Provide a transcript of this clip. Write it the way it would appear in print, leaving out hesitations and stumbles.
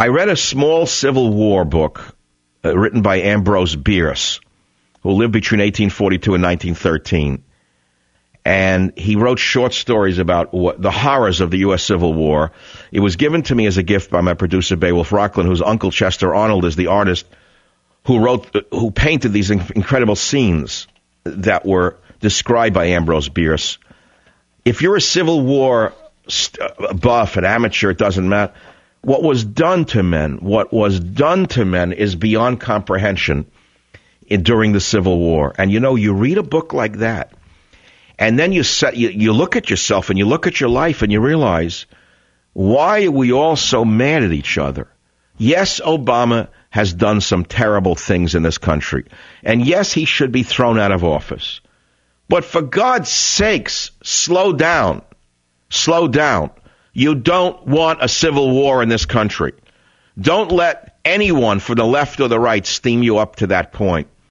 I read a small Civil War book written by Ambrose Bierce, who lived between 1842 and 1913. And he wrote short stories about the horrors of the U.S. Civil War. It was given to me as a gift by my producer, Beowulf Rockland, whose uncle Chester Arnold is the artist who painted these incredible scenes that were described by Ambrose Bierce. If you're a Civil War buff, an amateur, it doesn't matter. What was done to men is beyond comprehension during the Civil War. And you read a book like that, and then you look at yourself and you look at your life and you realize, why are we all so mad at each other? Yes, Obama has done some terrible things in this country. And yes, he should be thrown out of office. But for God's sakes, slow down. Slow down. You don't want a civil war in this country. Don't let anyone from the left or the right steam you up to that point.